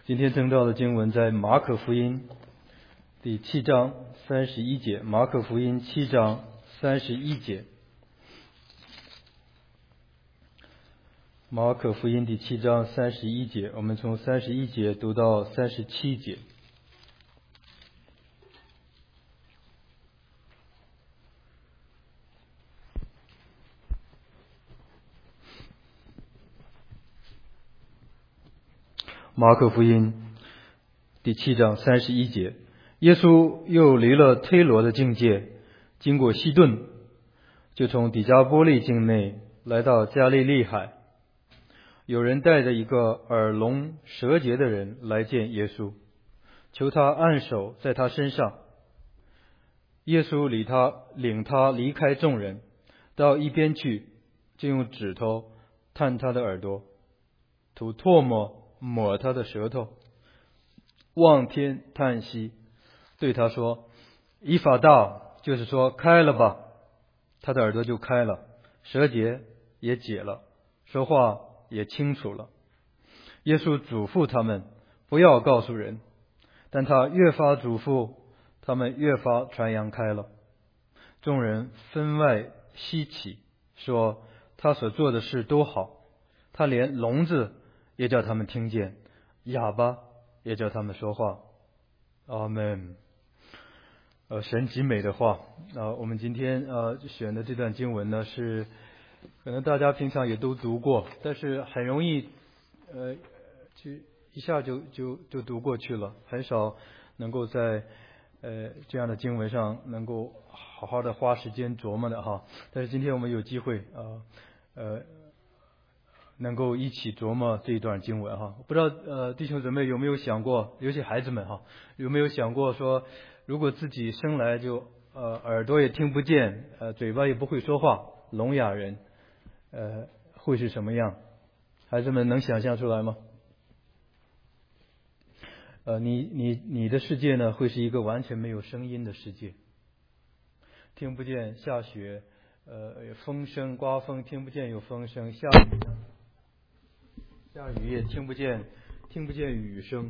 今天听到的经文在马可福音第7章31节，马可福音7章31节，马可福音第7章31节，我们从31节读到37节。马可福音第7章31节，耶稣又离了推罗的境界，经过西顿，就从底加波利境内来到加利利海。有人带着一个耳聋舌结的人来见耶稣，求他按手在他身上。耶稣领他离开众人，到一边去，就用指头探他的耳朵，吐唾沫抹他的舌头，望天叹息，对他说：以法大，就是说开了吧。他的耳朵就开了，舌结也解了，说话也清楚了。耶稣嘱咐他们不要告诉人，但他越发嘱咐，他们越发传扬开了。众人分外稀奇，说他所做的事多好，他连聋子也叫他们听见，哑巴也叫他们说话。阿们。神极美的话。我们今天选的这段经文呢，是可能大家平常也都读过，但是很容易就一下就读过去了，很少能够在这样的经文上能够好好的花时间琢磨的哈。但是今天我们有机会能够一起琢磨这一段经文哈。不知道弟兄姊妹有没有想过，尤其孩子们哈，有没有想过说，如果自己生来就耳朵也听不见，嘴巴也不会说话，聋哑人会是什么样？孩子们能想象出来吗？你的世界呢，会是一个完全没有声音的世界，听不见下雪，风声刮风听不见有风声，下雨也听不见雨声，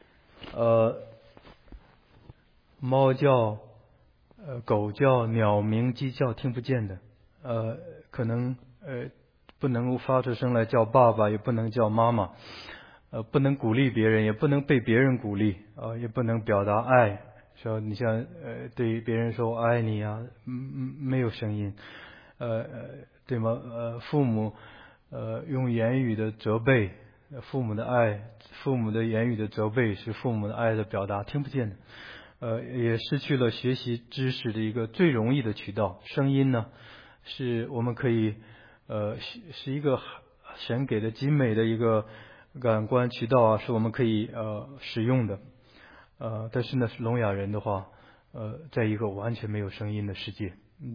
猫叫，狗叫，鸟鸣鸡叫听不见的，可能不能发出声来叫爸爸，也不能叫妈妈，不能鼓励别人，也不能被别人鼓励，也不能表达爱，说你像对别人说我爱你啊，没有声音，对吗？父母用言语的责备，父母的爱，父母的言语的责备是父母的爱的表达，听不见的。也失去了学习知识的一个最容易的渠道。声音呢，是我们可以是一个神给的极美的一个感官渠道啊，是我们可以使用的。但是呢，聋哑人的话，在一个完全没有声音的世界，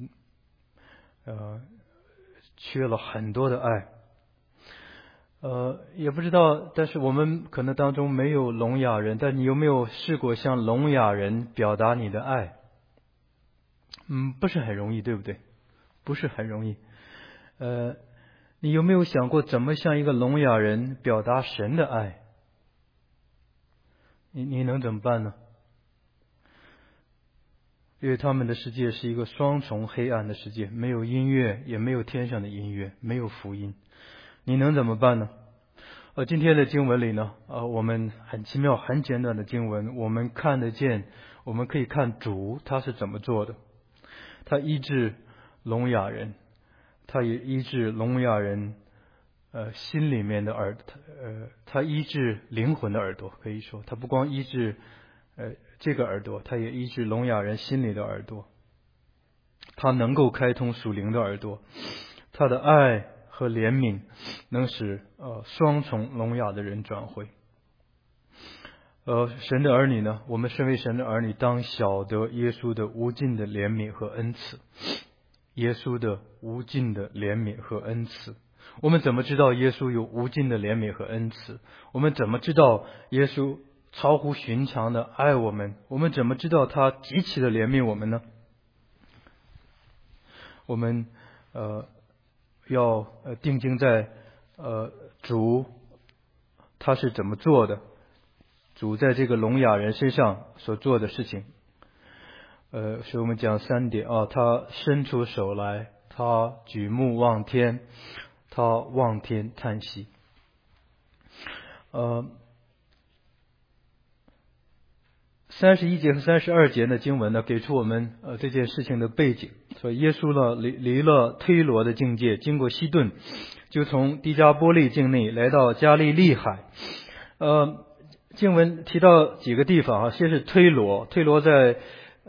缺了很多的爱。也不知道，但是我们可能当中没有聋哑人，但你有没有试过向聋哑人表达你的爱？不是很容易，对不对？不是很容易。你有没有想过怎么向一个聋哑人表达神的爱？你能怎么办呢？因为他们的世界是一个双重黑暗的世界，没有音乐，也没有天上的音乐，没有福音。你能怎么办呢？今天的经文里呢，我们很奇妙、很简短的经文，我们看得见，我们可以看主他是怎么做的。他医治聋哑人，他也医治聋哑人心里面的他医治灵魂的耳朵，可以说他不光医治这个耳朵，他也医治聋哑人心里的耳朵。他能够开通属灵的耳朵，他的爱和怜悯能使双重聋哑的人转回。神的儿女呢，我们身为神的儿女，当晓得耶稣的无尽的怜悯和恩慈。耶稣的无尽的怜悯和恩慈，我们怎么知道耶稣有无尽的怜悯和恩慈？我们怎么知道耶稣超乎寻常的爱我们？我们怎么知道他极其的怜悯我们呢？我们要定睛在主他是怎么做的， 主在这个聋哑人身上所做的事情。所以我们讲3点啊，他伸出手来，他举目望天，他望天叹息。31节和32节的经文呢，给出我们这件事情的背景。所以耶稣呢离了推罗的境界，经过西顿，就从低加波利境内来到加利利海。经文提到几个地方啊，先是推罗在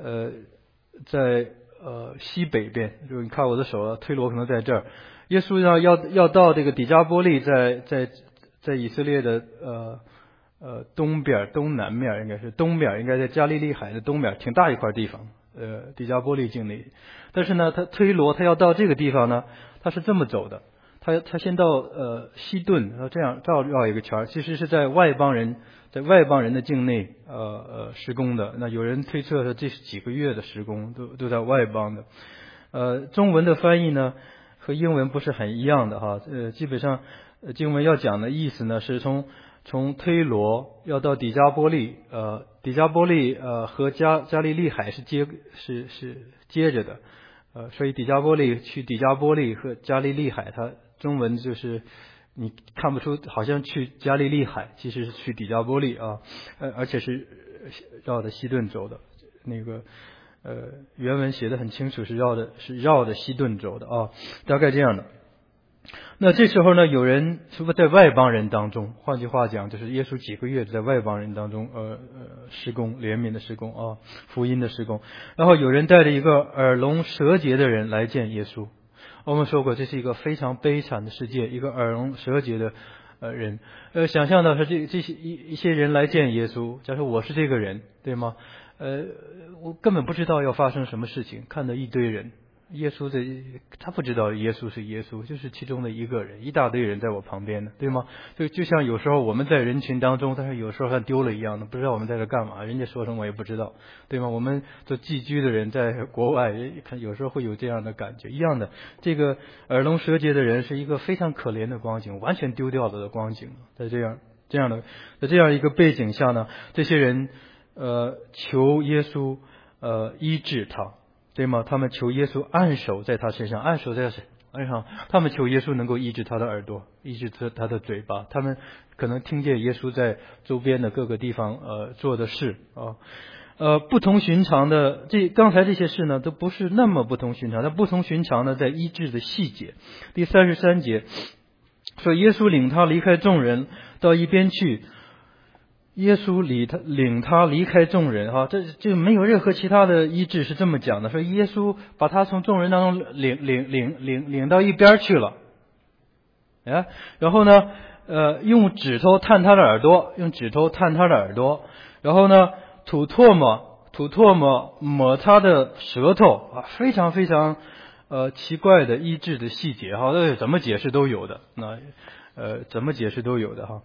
西北边，就是你看我的手啊，推罗可能在这儿。耶稣要到这个底加波利，在以色列的东边东南面，应该是东边，应该在加利利海的东边，挺大一块地方，底加波利境内。但是呢，他推罗他要到这个地方呢，他是这么走的，他先到西顿，然后这样绕一个圈，其实是在外邦人的境内施工的。那有人推测说这是几个月的施工，都在外邦的。中文的翻译呢和英文不是很一样的哈。基本上经文要讲的意思呢是从推罗要到底加波利，底加波利和加利利海是接着的。所以底加波利去底加波利和加利利海，它中文就是你看不出好像去加利利海，其实是去底加波利啊，而且是绕着西顿走的。那个原文写的很清楚，是绕着西顿走的啊，大概这样的。那这时候呢，有人是不是在外邦人当中？换句话讲，就是耶稣几个月在外邦人当中施工，怜悯的施工啊，福音的施工。然后有人带着一个耳聋舌结的人来见耶稣。我们说过，这是一个非常悲惨的世界，一个耳聋舌结的人。想象到是这些一些人来见耶稣，假如我是这个人，对吗？我根本不知道要发生什么事情，看到一堆人。耶稣他不知道耶稣是耶稣，就是其中的一个人，一大堆人在我旁边呢，对吗？就像有时候我们在人群当中，但是有时候像丢了一样的，不知道我们在这干嘛，人家说什么我也不知道，对吗？我们做寄居的人在国外，看有时候会有这样的感觉一样的。这个耳聋舌结的人是一个非常可怜的光景，完全丢掉了的光景。在这样一个背景下呢，这些人求耶稣医治他。对吗？他们求耶稣按手在他身上，按手在身上，他们求耶稣能够医治他的耳朵，医治他的嘴巴。他们可能听见耶稣在周边的各个地方做的事啊。不同寻常的刚才这些事呢，都不是那么不同寻常。但不同寻常的在医治的细节。第33节说，耶稣领他离开众人到一边去。耶稣领他离开众人哈，这没有任何其他的医治是这么讲的。说耶稣把他从众人当中领到一边去了，然后呢用指头探他的耳朵，然后呢吐唾沫抹他的舌头啊，非常非常奇怪的医治的细节哈，怎么解释都有的。怎么解释都有的哈。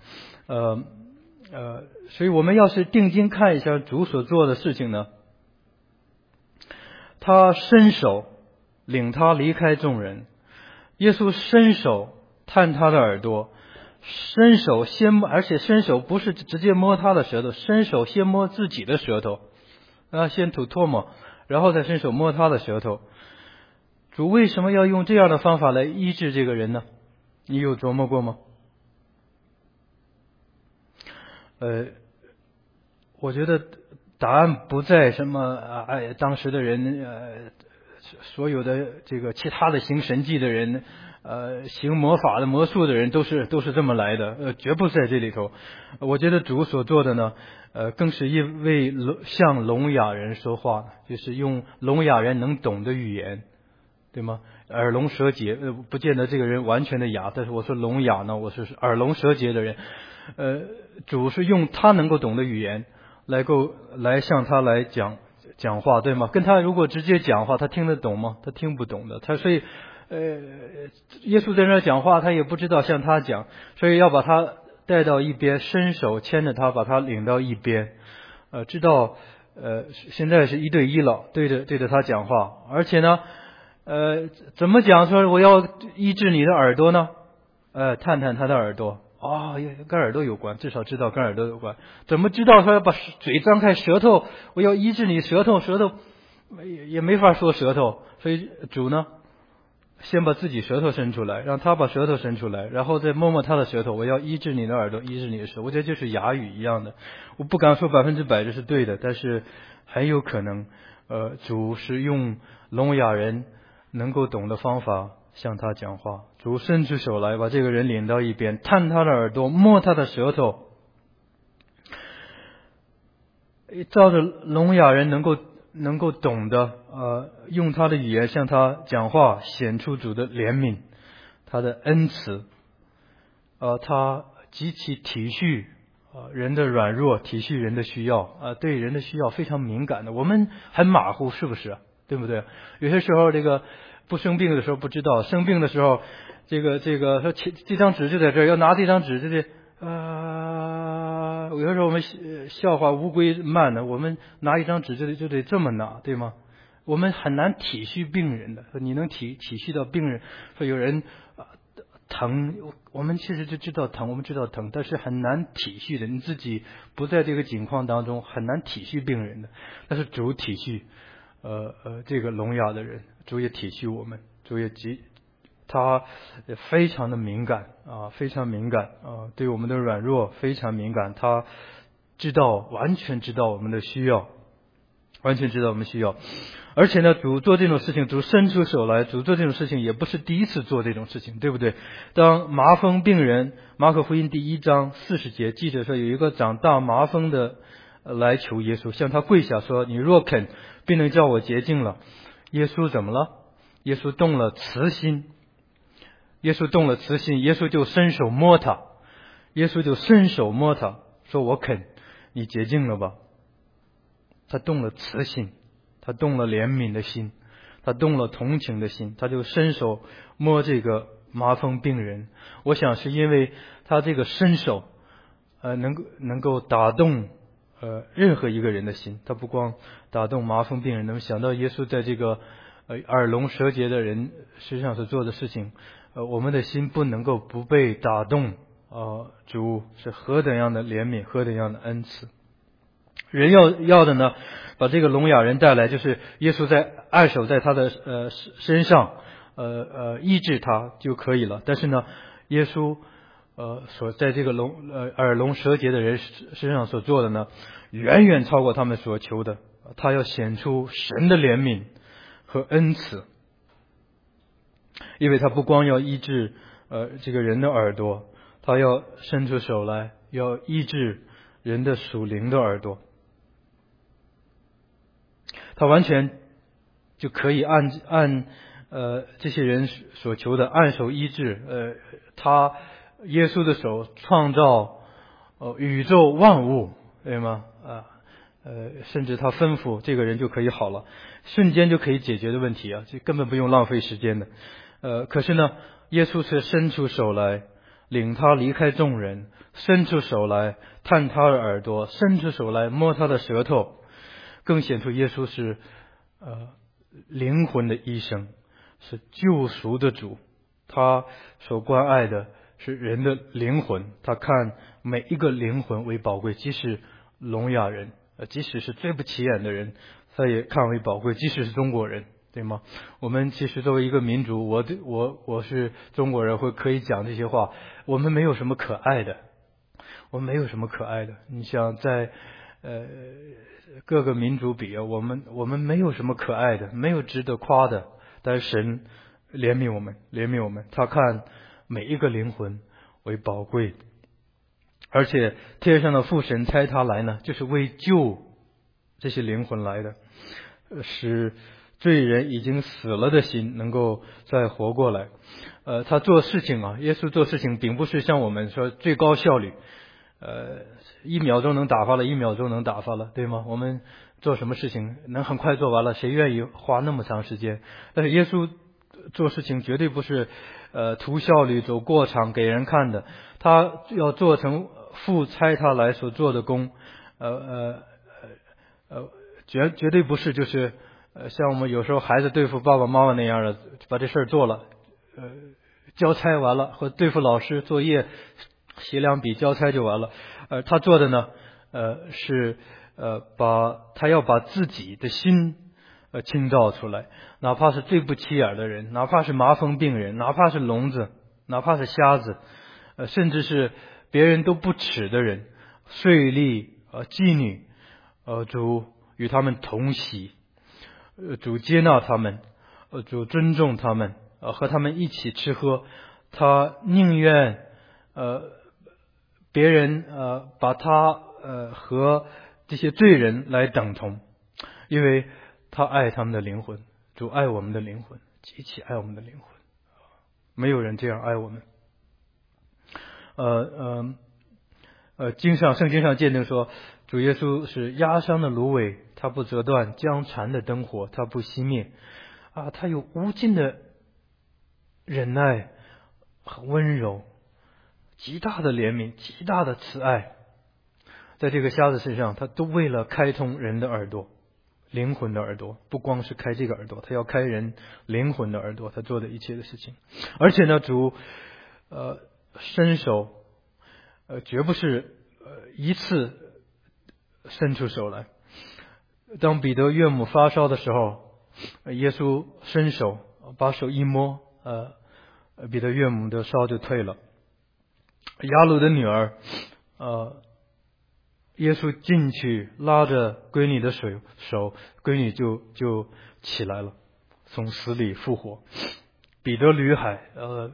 所以我们要是定睛看一下主所做的事情呢，他伸手领他离开众人，耶稣伸手探他的耳朵，伸手先摸，而且伸手不是直接摸他的舌头，伸手先摸自己的舌头，先吐唾沫，然后再伸手摸他的舌头。主为什么要用这样的方法来医治这个人呢？你有琢磨过吗？我觉得答案不在什么当时的人所有的这个其他的行神迹的人行魔法的魔术的人都是这么来的，绝不在这里头。我觉得主所做的呢更是一位向聋哑人说话，就是用聋哑人能懂的语言，对吗？耳聋舌结不见得这个人完全的哑，但是我说聋哑呢，我是耳聋舌结的人。主是用他能够懂的语言来向他来讲话，对吗？跟他如果直接讲话，他听得懂吗？他听不懂的。所以耶稣在那讲话，他也不知道向他讲，所以要把他带到一边，伸手牵着他，把他领到一边。知道现在是1对1了，对着他讲话，而且呢怎么讲说我要医治你的耳朵呢？探他的耳朵跟耳朵有关，至少知道跟耳朵有关。怎么知道说要把嘴张开，舌头我要医治你舌头也没法说舌头，所以主呢先把自己舌头伸出来，让他把舌头伸出来，然后再摸摸他的舌头，我要医治你的耳朵，医治你的舌。我觉得就是哑语一样的，我不敢说100%这是对的，但是很有可能主是用聋哑人能够懂的方法向他讲话。主伸出手来把这个人领到一边，探他的耳朵，摸他的舌头，照着聋哑人能够懂的用他的语言向他讲话，显出主的怜悯，他的恩慈，他极其体恤人的软弱，体恤人的需要，对人的需要非常敏感的。我们很马虎，是不是？对不对？有些时候这个不生病的时候不知道，生病的时候这个说这张纸就在这儿，要拿这张纸就得有的时候我们笑话乌龟慢的，我们拿一张纸就得这么拿，对吗？我们很难体恤病人的。你能体恤到病人，说有人疼，我们其实就知道疼，我们知道疼，但是很难体恤的。你自己不在这个境况当中，很难体恤病人的。但是主体恤这个聋哑的人，主也体恤我们，主也他非常的敏感非常敏感对我们的软弱非常敏感，他完全知道我们的需要，完全知道我们需要。而且呢，主做这种事情，主伸出手来，主做这种事情也不是第一次做这种事情，对不对？当麻风病人，马可福音第1章40节记着说，有一个长大麻风的来求耶稣，向他跪下说，你若肯，必能叫我洁净了。耶稣怎么了？耶稣动了慈心，耶稣就伸手摸他，说我肯，你洁净了吧。他动了慈心，他动了怜悯的心，他动了同情的心，他就伸手摸这个麻风病人。我想是因为他这个伸手能够打动任何一个人的心，他不光打动麻风病人，能想到耶稣在这个耳聋舌结的人身上所做的事情，我们的心不能够不被打动。主是何等样的怜悯，何等样的恩慈。人要的呢，把这个聋哑人带来，就是耶稣按手在他的身上医治他就可以了。但是呢，耶稣所在这个耳聋舌结的人身上所做的呢，远远超过他们所求的。他要显出神的怜悯和恩慈，因为他不光要医治这个人的耳朵，他要伸出手来，要医治人的属灵的耳朵。他完全就可以按这些人所求的按手医治。耶稣的手创造宇宙万物，对吗？甚至他吩咐这个人就可以好了，瞬间就可以解决的问题这根本不用浪费时间的。可是呢，耶稣却伸出手来，领他离开众人，伸出手来探他的耳朵，伸出手来摸他的舌头，更显出耶稣是灵魂的医生，是救赎的主。他所关爱的是人的灵魂，他看每一个灵魂为宝贵，即使聋哑人，即使是最不起眼的人，他也看为宝贵，即使是中国人，对吗？我们其实作为一个民族，我是中国人，可以讲这些话。我们没有什么可爱的，你想在各个民族比我们没有什么可爱的，没有值得夸的。但是神怜悯我们，他看每一个灵魂为宝贵，而且天上的父神差他来呢，就是为救这些灵魂来的，使罪人已经死了的心能够再活过来。他做事情耶稣做事情并不是像我们说最高效率，1秒钟能打发了，1秒钟能打发了，对吗？我们做什么事情能很快做完了，谁愿意花那么长时间？但是耶稣做事情绝对不是图效率走过场给人看的，他要做成父差他来所做的工，绝对不是就是像我们有时候孩子对付爸爸妈妈那样的，把这事儿做了，交差完了，或对付老师作业写两笔交差就完了。他做的呢，是他要把自己的心倾倒出来，哪怕是最不起眼的人，哪怕是麻风病人，哪怕是聋子，哪怕是瞎子，甚至是别人都不耻的人，税吏妓女，主与他们同喜，主接纳他们，主尊重他们，和他们一起吃喝。他宁愿别人把他和这些罪人来等同，因为他爱他们的灵魂。主爱我们的灵魂，极其爱我们的灵魂，没有人这样爱我们。圣经上鉴定说，主耶稣是压伤的芦苇，他不折断；将残的灯火，他不熄灭。他有无尽的忍耐和温柔，极大的怜悯，极大的慈爱。在这个瞎子身上，他都为了开通人的耳朵，灵魂的耳朵，不光是开这个耳朵，他要开人灵魂的耳朵，他做的一切的事情。而且呢，主伸手绝不是一次伸出手来。当彼得岳母发烧的时候，耶稣伸手把手一摸，彼得岳母的烧就退了。雅鲁的女儿，耶稣进去拉着闺女的手，闺女就起来了，从死里复活。彼得吕海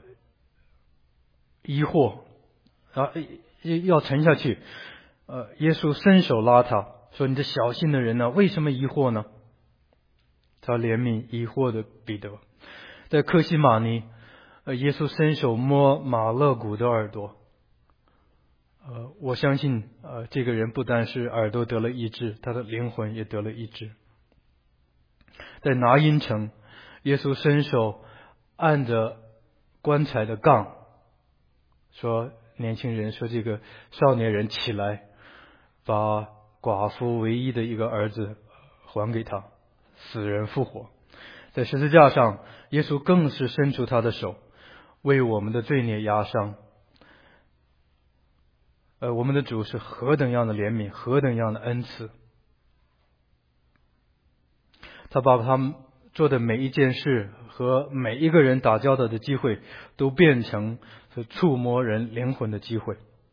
疑惑要沉下去，耶稣伸手拉他，说：“你这小心的人呢，为什么疑惑呢？”他怜悯疑惑的彼得。在客西马尼，耶稣伸手摸马勒古的耳朵。我相信这个人不单是耳朵得了医治，他的灵魂也得了医治。在拿因城，耶稣伸手按着棺材的杠，说年轻人，说这个少年人起来，把寡妇唯一的一个儿子还给他，死人复活。在十字架上，耶稣更是伸出他的手，为我们的罪孽压伤。我们的主是何等样的怜悯，何等样的恩赐。他把他们做的每一件事和每一个人打交道的机会，都变成是触摸人灵魂的机会。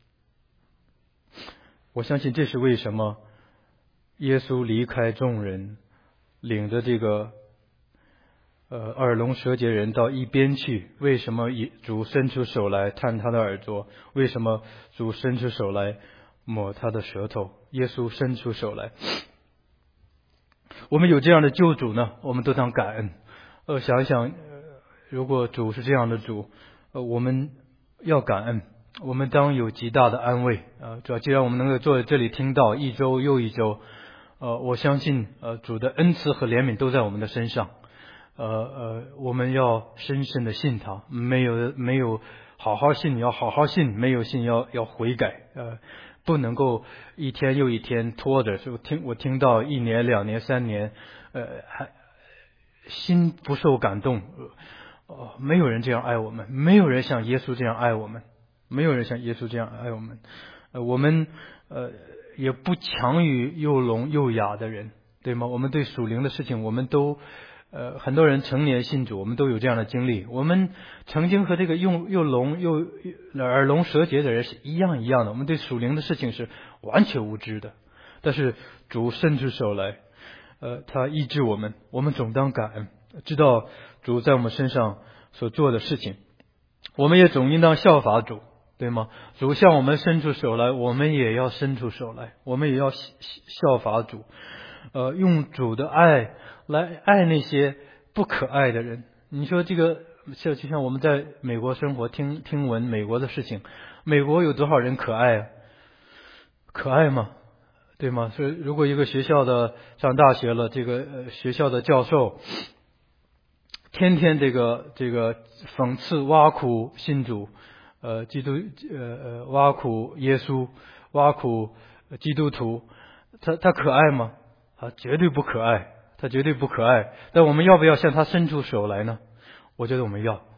我相信这是为什么耶稣离开众人，领着这个耳聋舌结人到一边去。为什么主伸出手来探他的耳朵？为什么主伸出手来抹他的舌头？耶稣伸出手来。我们有这样的救主呢，我们都当感恩。想一想，如果主是这样的主，我们要感恩，我们当有极大的安慰。主要既然我们能够坐在这里听到一周又一周，我相信主的恩慈和怜悯都在我们的身上。我们要深深的信他，没有好好信，要好好信；没有信要悔改。不能够一天又一天拖着。我听到1年、2年、3年，还心不受感动。没有人这样爱我们，没有人像耶稣这样爱我们，没有人像耶稣这样爱我们。我们也不强于又聋又哑的人，对吗？我们对属灵的事情，我们都很多人成年信主，我们都有这样的经历。我们曾经和这个又聋又耳聋舌结的人是一样的，我们对属灵的事情是完全无知的。但是主伸出手来，他医治我们，我们总当感恩，知道主在我们身上所做的事情。我们也总应当效法主，对吗？主向我们伸出手来，我们也要伸出手来，我们也要效法主。用主的爱来爱那些不可爱的人。你说这个就像我们在美国生活，听闻美国的事情，美国有多少人可爱啊？可爱吗？对吗？所以如果一个学校的上大学了，这个学校的教授天天这个讽刺挖苦信主，基督挖苦耶稣，挖苦基督徒，他可爱吗？他绝对不可爱，他绝对不可爱。但我们要不要向他伸出手来呢？我觉得我们要。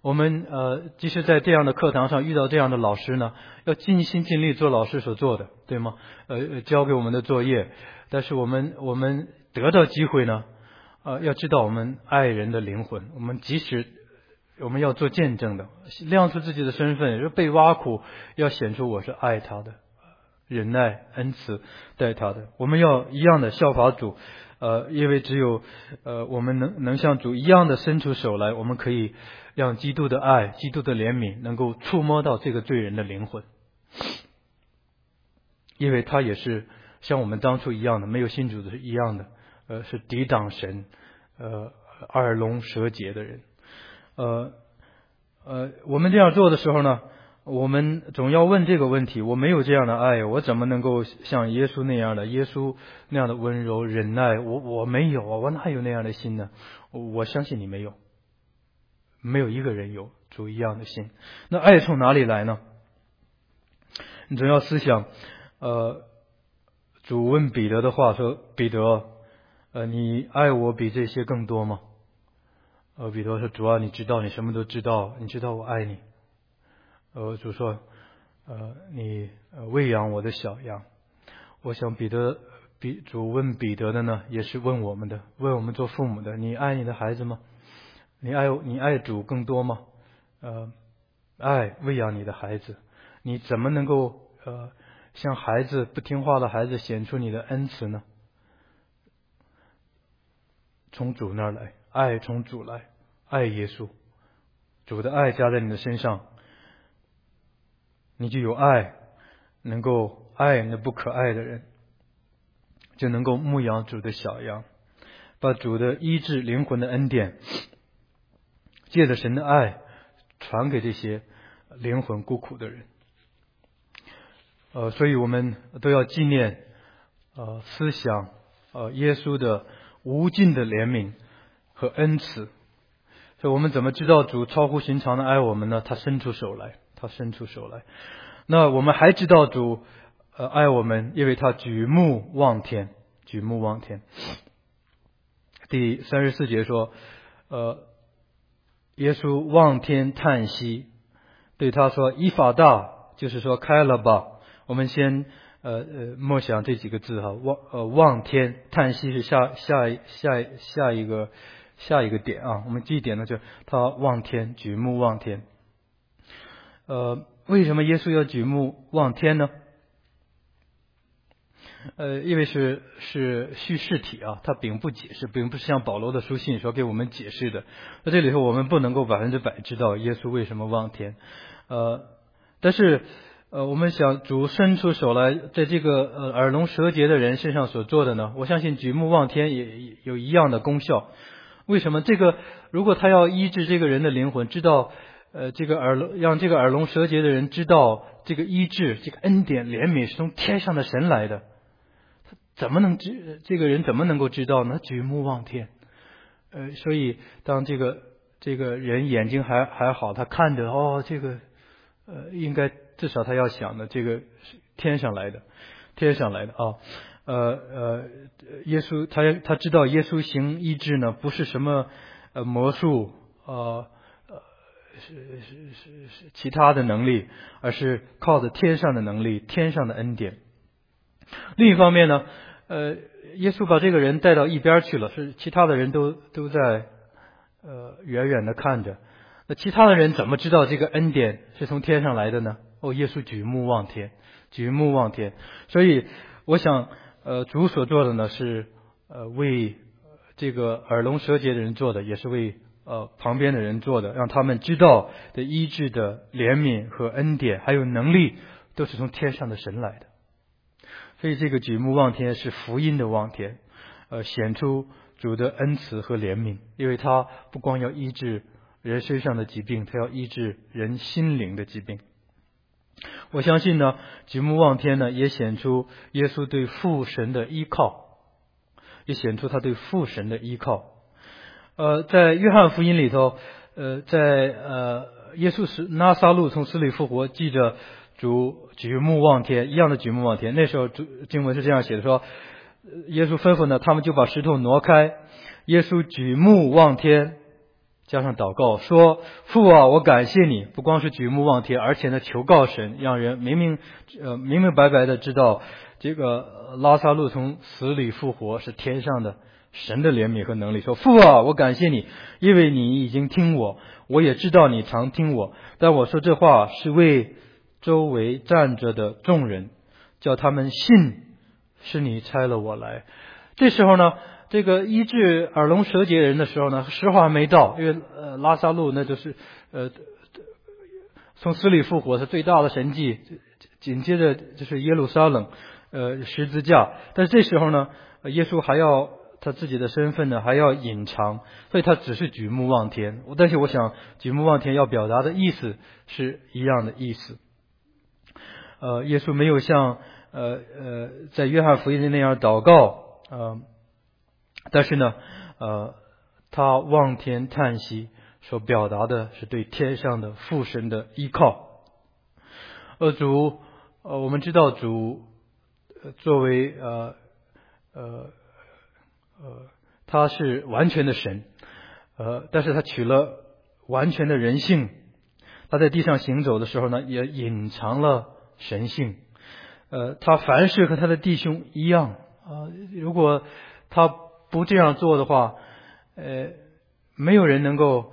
我们即使在这样的课堂上遇到这样的老师呢，要尽心尽力做老师所做的，对吗？交给我们的作业，但是我们得到机会呢，要知道我们爱人的灵魂，我们即使我们要做见证的，亮出自己的身份，被挖苦要显出我是爱他的，忍耐恩慈待他的，我们要一样的效法主。因为只有我们能像主一样的伸出手来，我们可以让基督的爱、基督的怜悯能够触摸到这个罪人的灵魂，因为他也是像我们当初一样的，没有信主的是一样的，是抵挡神、耳聋舌结的人。我们这样做的时候呢，我们总要问这个问题：我没有这样的爱，我怎么能够像耶稣那样的温柔忍耐？我没有啊，我哪有那样的心呢？我相信你没有，没有一个人有主一样的心。那爱从哪里来呢？你总要思想，主问彼得的话说：彼得，你爱我比这些更多吗？彼得说：主啊，你知道，你什么都知道，你知道我爱你。主说，你喂养我的小羊。我想主问彼得的呢，也是问我们的，问我们做父母的，你爱你的孩子吗？你爱主更多吗？爱喂养你的孩子，你怎么能够像不听话的孩子显出你的恩慈呢？从主那儿来，爱从主来，爱耶稣，主的爱加在你的身上，你就有爱，能够爱那不可爱的人，就能够牧养主的小羊，把主的医治灵魂的恩典，借着神的爱传给这些灵魂孤苦的人。所以我们都要纪念思想耶稣的无尽的怜悯和恩慈。所以我们怎么知道主超乎寻常的爱我们呢？他伸出手来。那我们还知道主爱我们，因为他举目望天。第34节说，耶稣望天叹息，对他说：以法大，就是说开了吧。我们先默想这几个字哈，望天叹息是下一个点啊。我们记点呢，就他望天，举目望天。为什么耶稣要举目望天呢？因为是叙事体啊，它并不解释，并不是像保罗的书信说给我们解释的。在这里头，我们不能够100%知道耶稣为什么望天。但是我们想主伸出手来，在这个耳聋舌结的人身上所做的呢，我相信举目望天也有一样的功效。为什么？如果他要医治这个人的灵魂，知道让这个耳聋舌结的人知道这个医治、这个恩典、怜悯是从天上的神来的，这个人怎么能够知道呢？举目望天。所以当这个人眼睛还好，他看着应该至少他要想的，这个是天上来的啊。耶稣他知道耶稣行医治呢，不是什么魔术是其他的能力，而是靠着天上的能力、天上的恩典。另一方面呢，耶稣把这个人带到一边去了，是其他的人都在远远的看着。那其他的人怎么知道这个恩典是从天上来的呢？耶稣举目望天。所以我想主所做的呢，是为这个耳聋舌结的人做的，也是为旁边的人做的，让他们知道的医治的怜悯和恩典还有能力都是从天上的神来的。所以这个举目望天是福音的望天，显出主的恩慈和怜悯，因为他不光要医治人身上的疾病，他要医治人心灵的疾病。我相信呢，举目望天呢，也显出耶稣对父神的依靠，在约翰福音里头，耶稣是拿撒路从死里复活，记着主举目望天，一样的举目望天。那时候经文是这样写的，说耶稣吩咐呢，他们就把石头挪开，耶稣举目望天， 加上祷告，说父啊，我感谢你，不光是举目望天，而且呢求告神，让人明明白白的知道这个拉撒路从死里复活是天上的神的怜悯和能力。说父啊，我感谢你，因为你已经听我，我也知道你常听我，但我说这话是为周围站着的众人，叫他们信是你差了我来。这时候呢，这个医治耳聋舌结人的时候呢，时候还没到，因为拉撒路那就是从死里复活是最大的神迹，紧接着就是耶路撒冷十字架。但是这时候呢，耶稣还要他自己的身份呢还要隐藏，所以他只是举目望天。但是我想举目望天要表达的意思是一样的意思。耶稣没有像在约翰福音的那样祷告，但是呢他望天叹息，所表达的是对天上的父神的依靠。我们知道主作为他是完全的神，但是他取了完全的人性，他在地上行走的时候呢，也隐藏了神性。他凡事和他的弟兄一样，如果他不这样做的话，没有人能够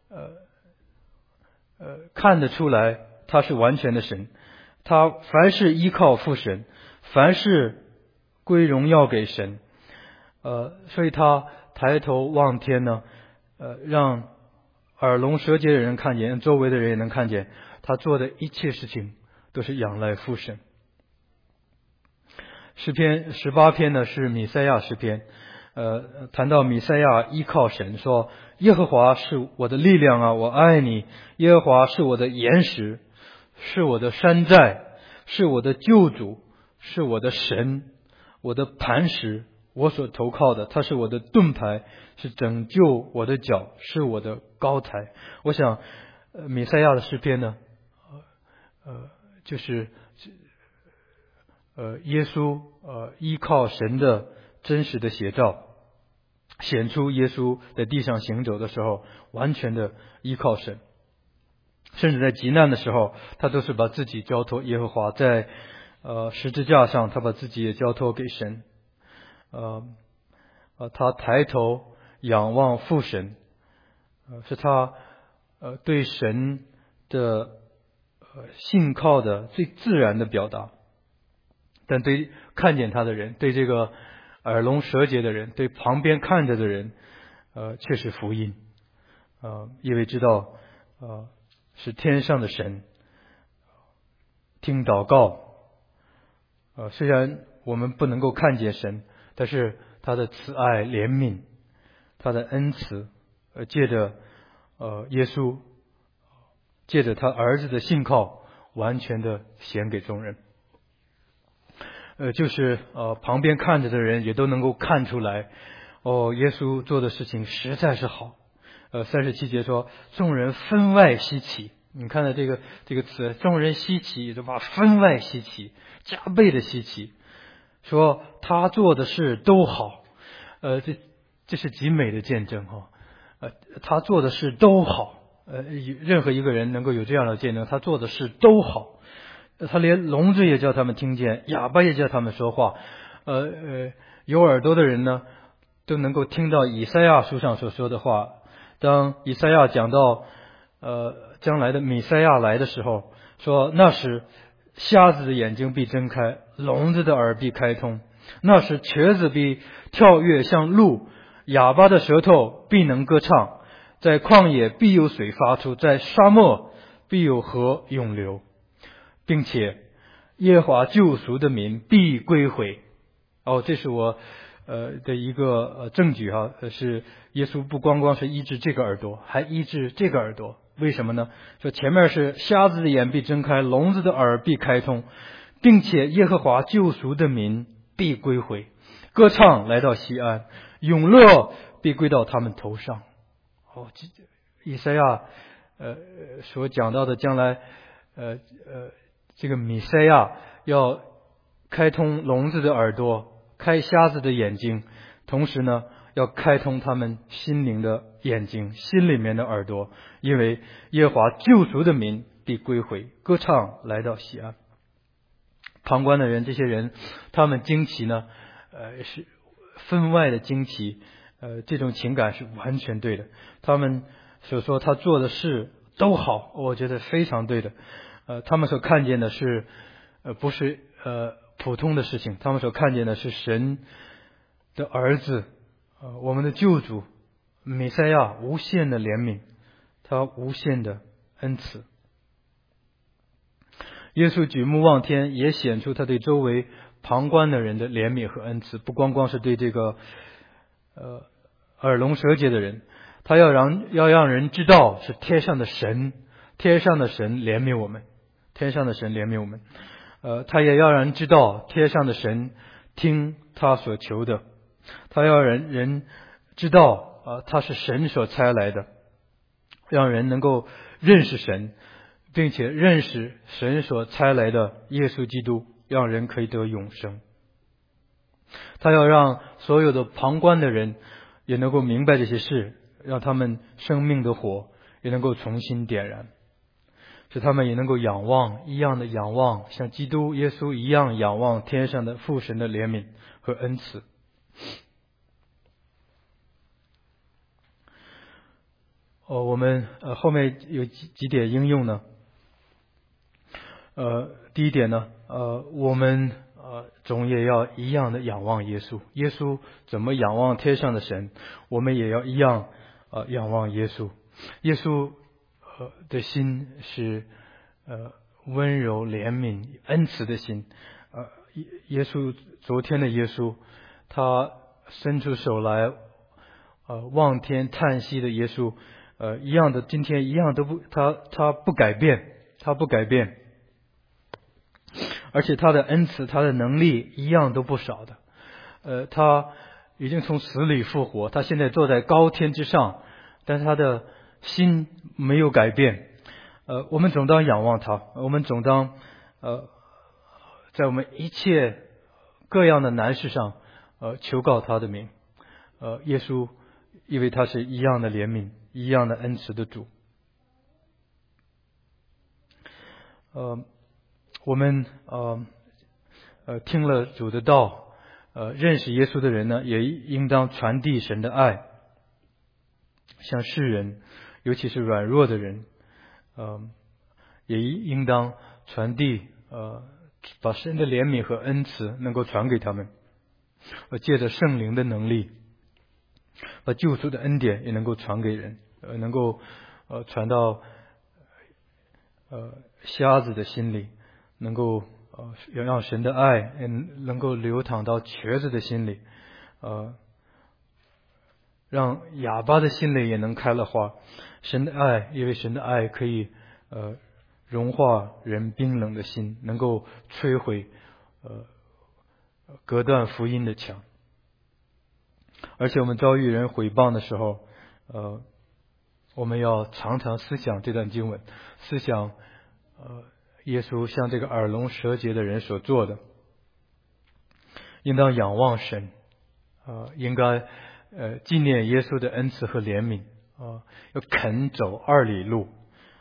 看得出来他是完全的神。他凡事依靠父神，凡事归荣耀给神。所以他抬头望天呢，让耳聋舌结的人看见，周围的人也能看见，他做的一切事情都是仰赖父神。诗篇18篇呢是弥赛亚诗篇，谈到弥赛亚依靠神，说耶和华是我的力量啊，我爱你，耶和华是我的岩石，是我的山寨，是我的救主，是我的神，我的磐石，我所投靠的，他是我的盾牌，是拯救我的脚，是我的高台。我想弥赛亚的诗篇呢就是耶稣依靠神的真实的写照，显出耶稣在地上行走的时候完全的依靠神，甚至在极难的时候他都是把自己交托耶和华，在十字架上他把自己也交托给神。他抬头仰望父神，是他对神的信靠的最自然的表达。但对看见他的人，对这个耳聋舌结的人，对旁边看着的人，却是福音。因为知道是天上的神听祷告。虽然我们不能够看见神，但是他的慈爱怜悯，他的恩慈，借着耶稣，借着他儿子的信靠，完全的显给众人。就是旁边看着的人也都能够看出来，耶稣做的事情实在是好。37节说，众人分外稀奇。你看到这个词，众人稀奇，对吧？分外稀奇，加倍的稀奇。说他做的事都好，这是极美的见证哈。他做的事都好，任何一个人能够有这样的见证，他做的事都好。他连聋子也叫他们听见，哑巴也叫他们说话。有耳朵的人呢，都能够听到以赛亚书上所说的话。当以赛亚讲到将来的弥赛亚来的时候，说那时瞎子的眼睛必睁开，聋子的耳必开通，那时瘸子必跳跃像鹿，哑巴的舌头必能歌唱，在旷野必有水发出，在沙漠必有河涌流，并且耶和华救赎的民必归回。这是我的一个证据哈，是耶稣不光光是医治这个耳朵，还医治这个耳朵。为什么呢？说前面是瞎子的眼必睁开，聋子的耳必开通，并且耶和华救赎的民必归回，歌唱来到西安，永乐必归到他们头上。以赛亚所讲到的将来这个弥赛亚要开通聋子的耳朵，开瞎子的眼睛，同时呢要开通他们心灵的眼睛，心里面的耳朵，因为耶和华救赎的民必归回，歌唱来到西安。旁观的人，这些人他们惊奇呢，是分外的惊奇，这种情感是完全对的。他们所说他做的事都好，我觉得非常对的。他们所看见的是不是普通的事情，他们所看见的是神的儿子，我们的救主弥赛亚无限的怜悯，他无限的恩慈。耶稣举目望天，也显出他对周围旁观的人的怜悯和恩慈，不光光是对这个耳聋舌结的人，他要让人知道是天上的神怜悯我们，天上的神怜悯我们。他也要让人知道天上的神听他所求的，他要人知道他是神所差来的，让人能够认识神，并且认识神所差来的耶稣基督，让人可以得永生。他要让所有的旁观的人也能够明白这些事，让他们生命的火也能够重新点燃，使他们也能够仰望，一样的仰望，像基督耶稣一样仰望天上的父神的怜悯和恩慈。我们后面有几点应用呢？第一点呢，我们总也要一样的仰望耶稣。耶稣怎么仰望天上的神，我们也要一样仰望耶稣。耶稣的心是温柔怜悯恩慈的心。耶稣昨天的耶稣，他伸出手来望天叹息的耶稣，一样的今天一样都不，他不改变，而且他的恩慈他的能力一样都不少的。他已经从死里复活，他现在坐在高天之上，但是他的心没有改变。我们总当仰望他，我们总当在我们一切各样的难事上求告他的名。耶稣因为他是一样的怜悯一样的恩慈的主。我们听了主的道，认识耶稣的人呢，也应当传递神的爱，向世人，尤其是软弱的人，也应当传递把神的怜悯和恩慈能够传给他们，借着圣灵的能力，把救赎的恩典也能够传给人，能够传到瞎子的心里，能够让神的爱能够流淌到瘸子的心里，让哑巴的心里也能开了花。神的爱，因为神的爱可以融化人冰冷的心，能够摧毁隔断福音的墙。而且我们遭遇人毁谤的时候，我们要常常思想这段经文，思想耶稣向这个耳聋舌结的人所做的，应当仰望神，应该纪念耶稣的恩慈和怜悯，要肯走2里路，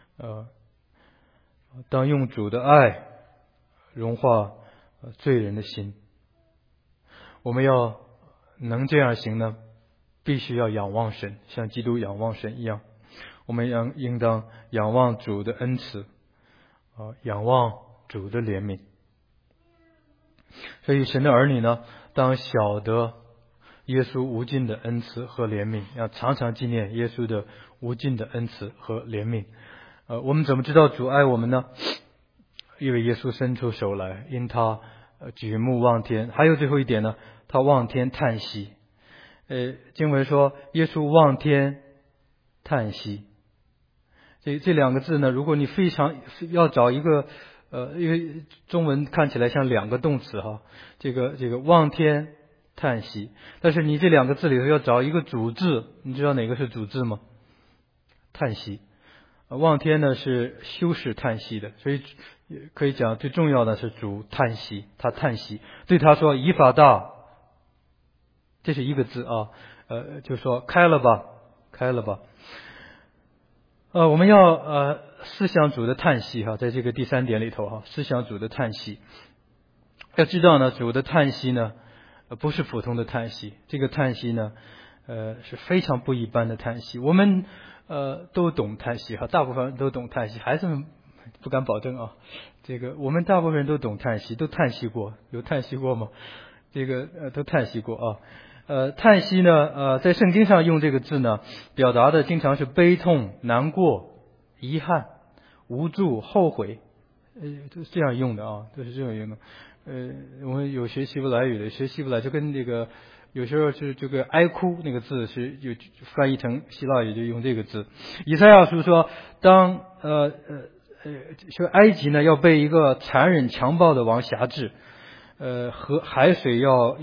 当用主的爱融化罪人的心。我们要能这样行呢，必须要仰望神，像基督仰望神一样。我们应当仰望主的恩慈，仰望主的怜悯。所以神的儿女呢，当晓得耶稣无尽的恩慈和怜悯，要常常纪念耶稣的无尽的恩慈和怜悯。我们怎么知道主爱我们呢？因为耶稣伸出手来，因他举目望天。还有最后一点呢，他望天叹息。经文说耶稣望天叹息。这两个字呢，如果你非常要找一个因为中文看起来像2个动词哈，这个望天叹息，但是你这2个字里头要找一个主字，你知道哪个是主字吗？叹息。望天呢是修饰叹息的，所以可以讲最重要的是主叹息，他叹息，对他说以法大，这是一个字啊， 就说开了吧，开了吧。我们要思想主的叹息哈，在这个第3点里头哈，思想主的叹息。要知道呢，主的叹息呢，不是普通的叹息，这个叹息呢，是非常不一般的叹息。我们都懂叹息哈，大部分人都懂叹息，孩子们不敢保证啊。这个我们大部分人都懂叹息，都叹息过，有叹息过吗？这个都叹息过啊。叹息呢，在圣经上用这个字呢，表达的经常是悲痛、难过、遗憾、无助、后悔，都是这样用的啊，都是这样用的。我们有学希伯来语的，学希伯来就跟这个有时候是这个哀哭那个字是就翻译成希腊语就用这个字。以赛亚书说，当说埃及呢要被一个残忍强暴的王辖制，和海水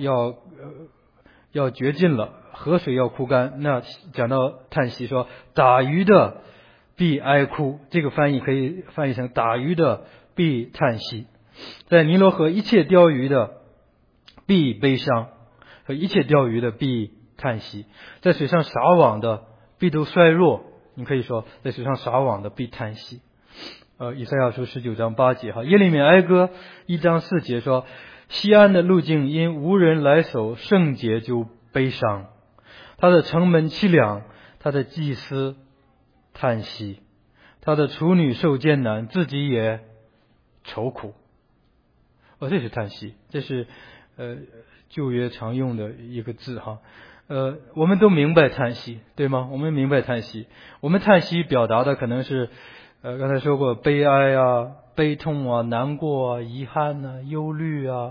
要绝尽了，河水要枯干。那讲到叹息说，打鱼的必哀哭，这个翻译可以翻译成打鱼的必叹息。在尼罗河，一切钓鱼的必悲伤，和一切钓鱼的必叹息。在水上撒网的必都衰弱，你可以说在水上撒网的必叹息。以赛亚书19章8节哈，耶利米哀歌1章4节说，西安的路径因无人来守，圣洁就悲伤，他的城门凄凉，他的祭司叹息，他的处女受艰难，自己也愁苦。这是叹息，这是旧约常用的一个字哈。我们都明白叹息，对吗？我们明白叹息，我们叹息表达的可能是刚才说过悲哀啊、悲痛啊、难过啊、遗憾啊、忧虑啊，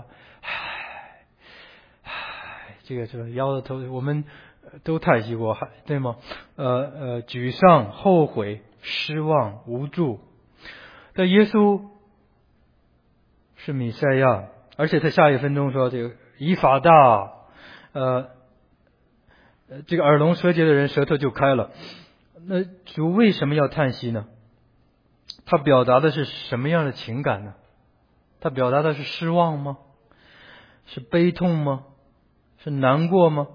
这个是摇着头，我们都叹息过，对吗？沮丧、后悔、失望、无助。但耶稣是弥赛亚，而且他下一分钟说这个以法大，这个耳聋舌结的人舌头就开了。那主为什么要叹息呢？他表达的是什么样的情感呢？他表达的是失望吗？是悲痛吗？是难过吗？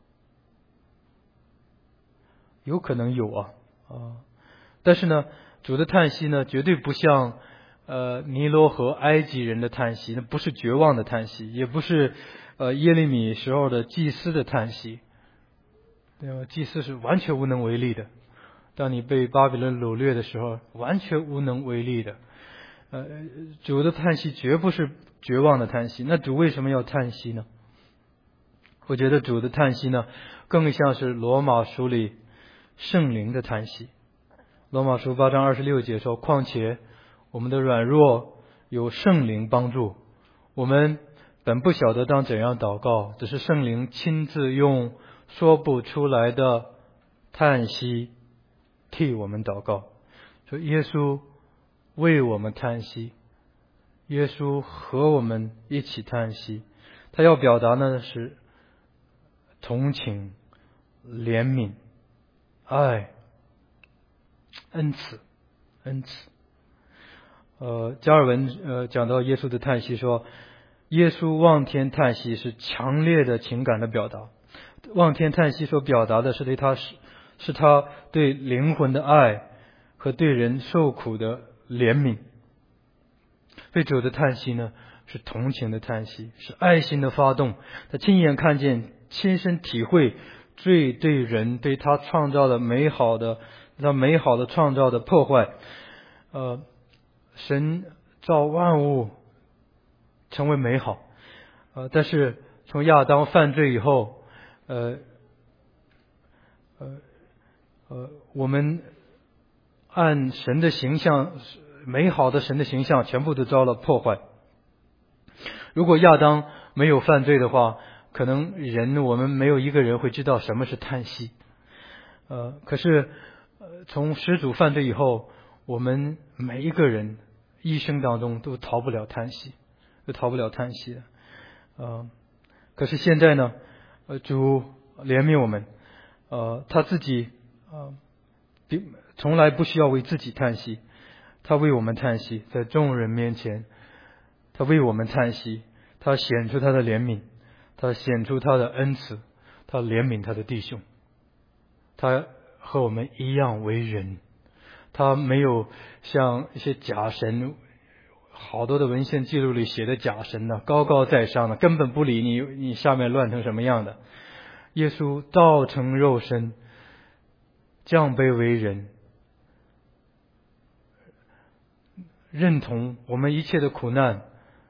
有可能有啊，但是呢，主的叹息呢，绝对不像尼罗河埃及人的叹息，那不是绝望的叹息，也不是耶利米时候的祭司的叹息，对吧？祭司是完全无能为力的，当你被巴比伦掳掠的时候，完全无能为力的。主的叹息绝不是绝望的叹息。那主为什么要叹息呢？我觉得主的叹息呢，更像是罗马书里圣灵的叹息。罗马书8章26节说，况且我们的软弱有圣灵帮助，我们本不晓得当怎样祷告，只是圣灵亲自用说不出来的叹息替我们祷告。说耶稣为我们叹息，耶稣和我们一起叹息。他要表达呢是同情、怜悯、爱、恩慈。加尔文讲到耶稣的叹息说，耶稣望天叹息是强烈的情感的表达。望天叹息所表达的是他对灵魂的爱和对人受苦的怜悯。对主的叹息呢是同情的叹息，是爱心的发动。他亲眼看见、亲身体会罪对人、对他创造的美好的创造的破坏。神造万物成为美好，但是从亚当犯罪以后，我们按神的形象，美好的神的形象全部都遭了破坏。如果亚当没有犯罪的话，可能我们没有一个人会知道什么是叹息。可是从始祖犯罪以后，我们每一个人一生当中都逃不了叹息的。可是现在呢，主怜悯我们，他自己从来不需要为自己叹息，他为我们叹息，在众人面前，他为我们叹息，他显出他的怜悯，他显出他的恩慈， 他怜悯他的弟兄，他和我们一样为人，他没有像一些假神，好多的文献记录里写的假神呢，高高在上的，根本不理你下面乱成什么样的。耶稣道成肉身，降卑为人，认同我们一切的苦难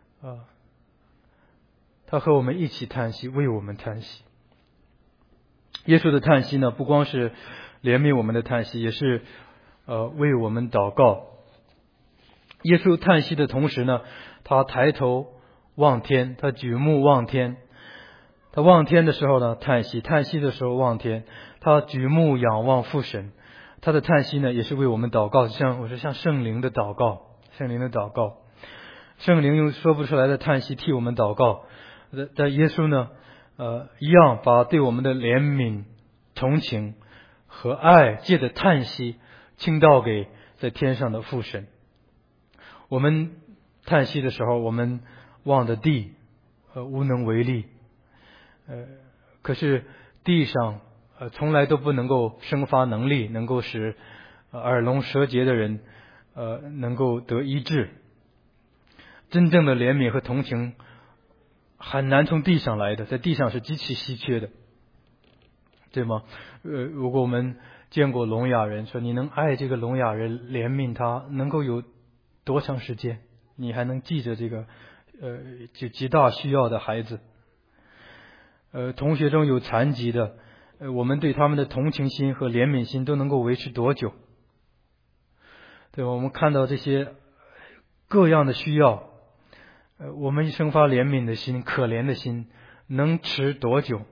他和我们一起叹息，为我们叹息。耶稣的叹息呢，不光是怜悯我们的叹息，也是为我们祷告。耶稣叹息的同时呢，他抬头望天，他举目望天。他望天的时候呢叹息，叹息的时候望天，他举目仰望父神。他的叹息呢也是为我们祷告，像圣灵的祷告，圣灵的祷告。圣灵用说不出来的叹息替我们祷告，但耶稣呢一样把对我们的怜悯、同情和爱借着叹息倾倒给在天上的父神。我们叹息的时候，我们望着地无能为力，可是地上从来都不能够生发能力，能够使耳聋舌结的人能够得医治。真正的怜悯和同情很难从地上来的，在地上是极其稀缺的，对吗？如果我们见过聋哑人，说你能爱这个聋哑人，怜悯他，能够有多长时间？你还能记着这个就极大需要的孩子？同学中有残疾的，我们对他们的同情心和怜悯心都能够维持多久？对吧？我们看到这些各样的需要，我们生发怜悯的心、可怜的心，能持多久？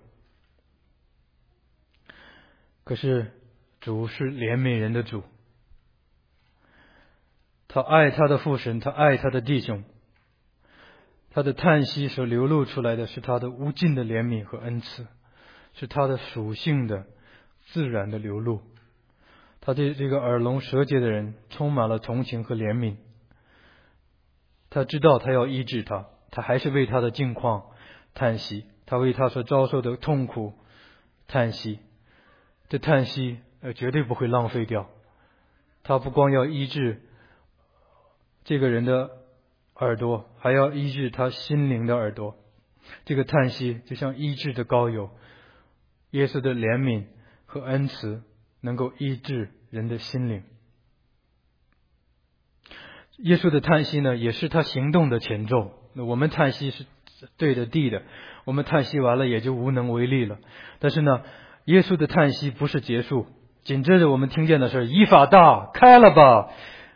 可是主是怜悯人的主，他爱他的父神，他爱他的弟兄，他的叹息所流露出来的是他的无尽的怜悯和恩赐，是他的属性的自然的流露。他对这个耳聋舌结的人充满了同情和怜悯，他知道他要医治他，他还是为他的境况叹息，他为他所遭受的痛苦叹息。这叹息绝对不会浪费掉，他不光要医治这个人的耳朵，还要医治他心灵的耳朵。这个叹息就像医治的膏油，耶稣的怜悯和恩慈能够医治人的心灵。耶稣的叹息呢，也是他行动的前奏。我们叹息是对着地的，我们叹息完了也就无能为力了。但是呢，耶稣的叹息不是结束，紧接着我们听见的是以法大，开了吧。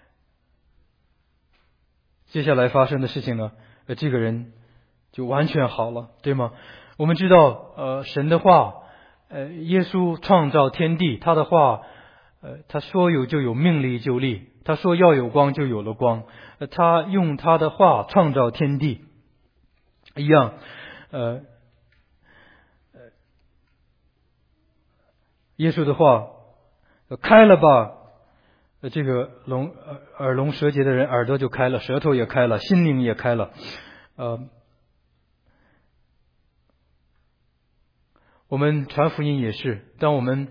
接下来发生的事情呢，这个人就完全好了，对吗？我们知道神的话，耶稣创造天地，他的话他说有就有，命立就立，他说要有光就有了光，他用他的话创造天地一样。耶稣的话开了吧，这个耳聋舌结的人耳朵就开了，舌头也开了，心灵也开了。我们传福音也是，当我们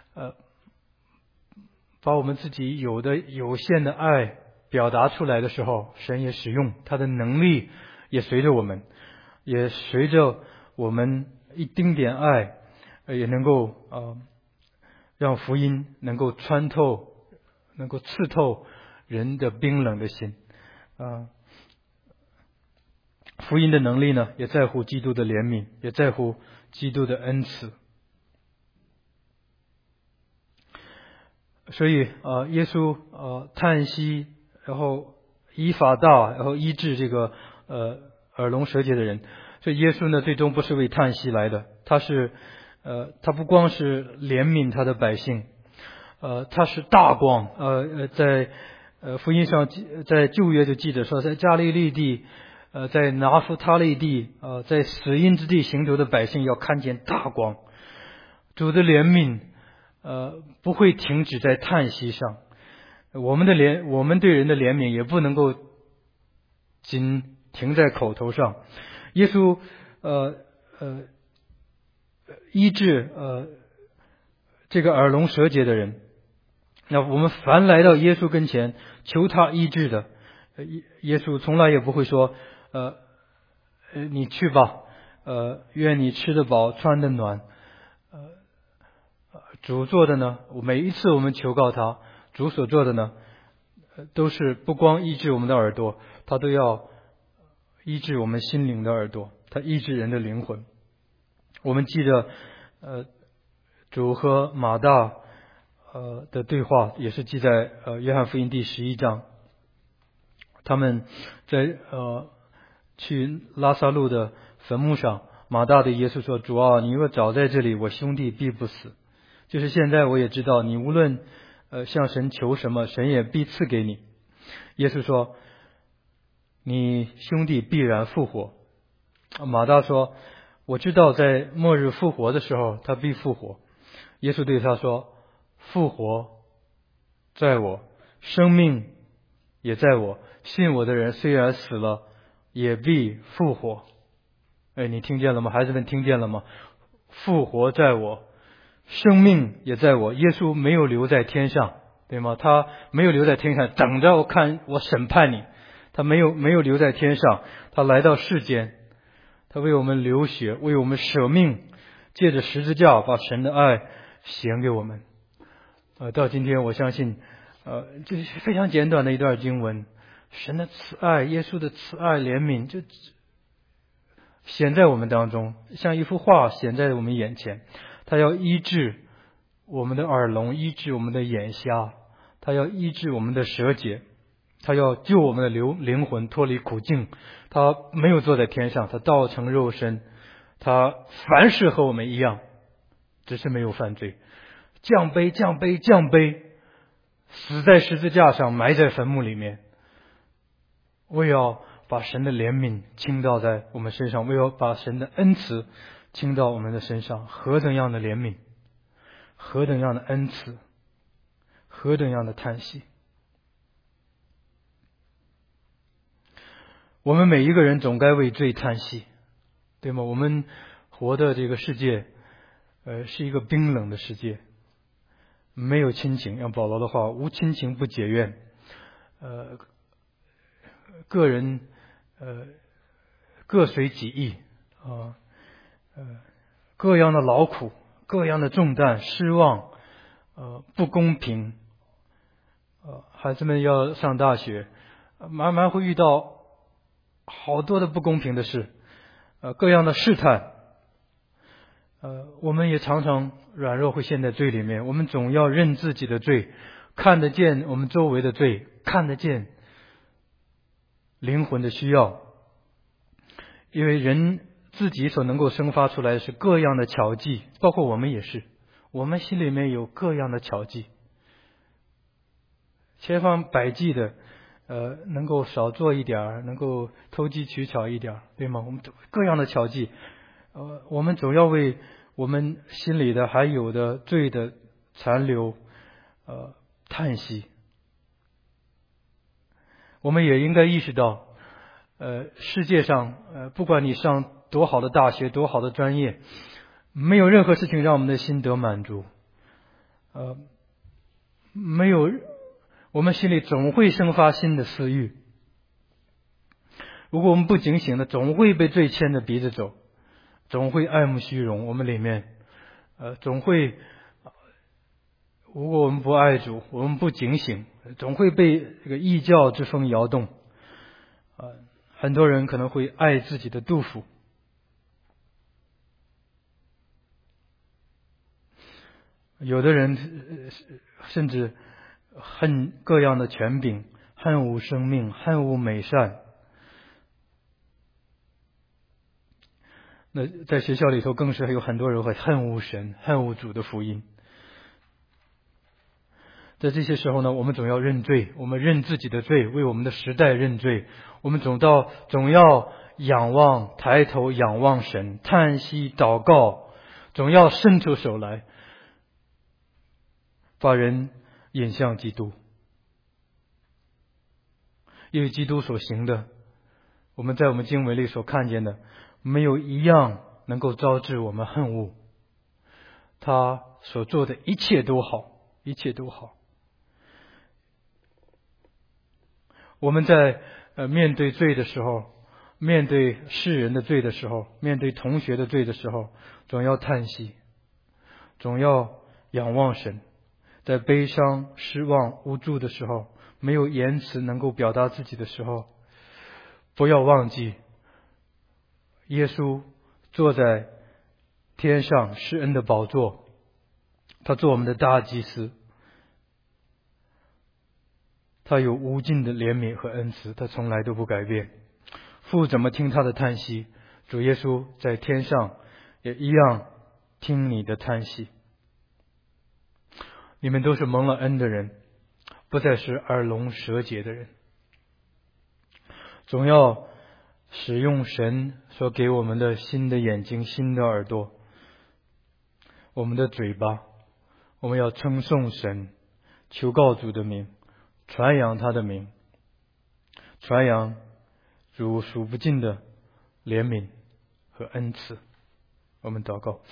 把我们自己有的有限的爱表达出来的时候，神也使用他的能力，也随着我们，也随着我们一丁点爱，也能够让福音能够穿透，能够刺透人的冰冷的心。福音的能力呢，也在乎基督的怜悯，也在乎基督的恩慈。所以耶稣叹息，然后以法大，然后医治这个耳聋舌结的人。所以耶稣呢，最终不是为叹息来的，他不光是怜悯他的百姓，他是大光。在福音上，在旧约就记着说，在加利利地，在拿弗他利地，在死荫之地行走的百姓要看见大光。主的怜悯不会停止在叹息上，我们对人的怜悯也不能够仅停在口头上。耶稣医治这个耳聋舌结的人。那我们凡来到耶稣跟前求他医治的，耶稣从来也不会说你去吧，愿你吃得饱穿得暖。主做的呢，每一次我们求告他，主所做的呢，都是不光医治我们的耳朵，他都要医治我们心灵的耳朵，他医治人的灵魂。我们记得主和马大的对话，也是记在约翰福音第11章。他们在去拉撒路的坟墓上，马大对耶稣说：主啊，你若早在这里，我兄弟必不死。就是现在我也知道，你无论向神求什么，神也必赐给你。耶稣说：你兄弟必然复活。马大说：我知道在末日复活的时候，他必复活。耶稣对他说：复活在我，生命也在我，信我的人虽然死了，也必复活。你听见了吗？孩子们听见了吗？复活在我，生命也在我。耶稣没有留在天上，对吗？他没有留在天上等着我看我审判你，他没有留在天上，他来到世间，他为我们流血，为我们舍命，借着十字架把神的爱显给我们。到今天我相信这是非常简短的一段经文，神的慈爱，耶稣的慈爱怜悯就显在我们当中，像一幅画显在我们眼前。他要医治我们的耳聋，医治我们的眼瞎，他要医治我们的舌结，他要救我们的灵魂脱离苦境。他没有坐在天上，他道成肉身，他凡事和我们一样，只是没有犯罪。降杯，死在十字架上，埋在坟墓里面。我要把神的怜悯倾倒在我们身上，我要把神的恩慈倾倒我们的身上。何等样的怜悯，何等样的恩慈，何等样的叹息。我们每一个人总该为罪叹息，对吗？我们活的这个世界是一个冰冷的世界，没有亲情，用保罗的话，无亲情不解怨。个人各随己意各样的劳苦，各样的重担，失望，不公平。孩子们要上大学，慢慢会遇到好多的不公平的事，各样的试探。我们也常常软弱，会陷在罪里面。我们总要认自己的罪，看得见我们周围的罪，看得见灵魂的需要。因为人自己所能够生发出来的是各样的巧计，包括我们也是，我们心里面有各样的巧计，千方百计的能够少做一点，能够投机取巧一点，对吗？我们各样的巧计，我们总要为我们心里的还有的罪的残留叹息。我们也应该意识到世界上不管你上多好的大学，多好的专业，没有任何事情让我们的心得满足。没有，我们心里总会生发新的私欲。如果我们不警醒的，总会被罪牵着鼻子走，总会爱慕虚荣。我们里面总会，如果我们不爱主，我们不警醒，总会被这个异教之风摇动。很多人可能会爱自己的肚腹，有的人甚至恨各样的权柄，恨恶生命，恨恶美善。那在学校里头更是有很多人会恨恶神，恨恶主的福音。在这些时候呢，我们总要认罪，我们认自己的罪，为我们的时代认罪。我们总要仰望，抬头仰望神，叹息祷告，总要伸出手来，把人引向基督。因为基督所行的，我们在我们经文里所看见的，没有一样能够招致我们恨恶， 他所做的一切都好，一切都好。我们在面对罪的时候，面对世人的罪的时候，面对同学的罪的时候，总要叹息，总要仰望神。在悲伤、失望、无助的时候，没有言辞能够表达自己的时候，不要忘记耶稣坐在天上施恩的宝座，他做我们的大祭司，他有无尽的怜悯和恩慈，他从来都不改变。父怎么听他的叹息，主耶稣在天上也一样听你的叹息。你们都是蒙了恩的人，不再是耳聋舌结的人，总要使用神所给我们的新的眼睛、新的耳朵，我们的嘴巴，我们要称颂神，求告主的名，传扬他的名，传扬主数不尽的怜悯和恩慈。我们祷告。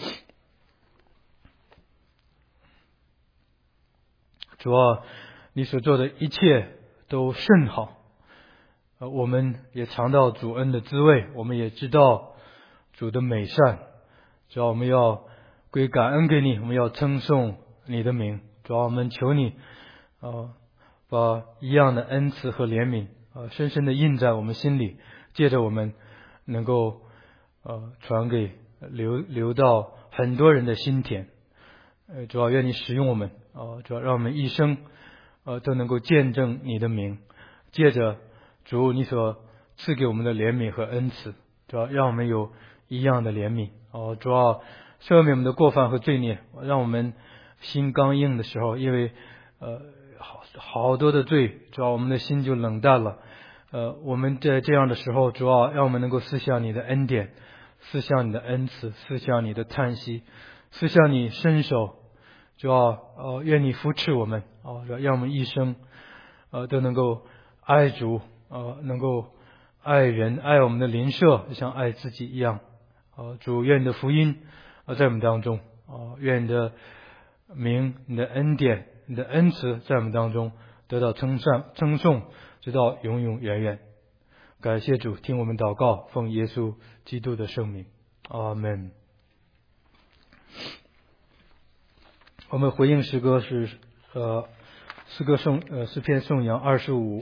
主啊，你所做的一切都甚好，我们也尝到主恩的滋味，我们也知道主的美善。主啊，我们要归感恩给你，我们要称颂你的名。主啊，我们求你把一样的恩慈和怜悯深深的印在我们心里，借着我们能够传给流到很多人的心田。主要愿你使用我们主要让我们一生都能够见证你的名，借着主你所赐给我们的怜悯和恩慈，主要让我们有一样的怜悯主要赦免我们的过犯和罪孽，让我们心刚硬的时候，因为好多的罪，主要我们的心就冷淡了。我们在这样的时候，主要让我们能够思想你的恩典，思想你的恩慈，思想你的叹息，思想你伸手，主要愿你扶持我们让我们一生都能够爱主能够爱人，爱我们的邻舍，就像爱自己一样主，愿你的福音在我们当中愿你的名、你的恩典、你的恩慈在我们当中得到称颂，直到永永远远。感谢主，听我们祷告，奉耶稣基督的圣名，阿们。我们回应诗歌是诗篇颂扬25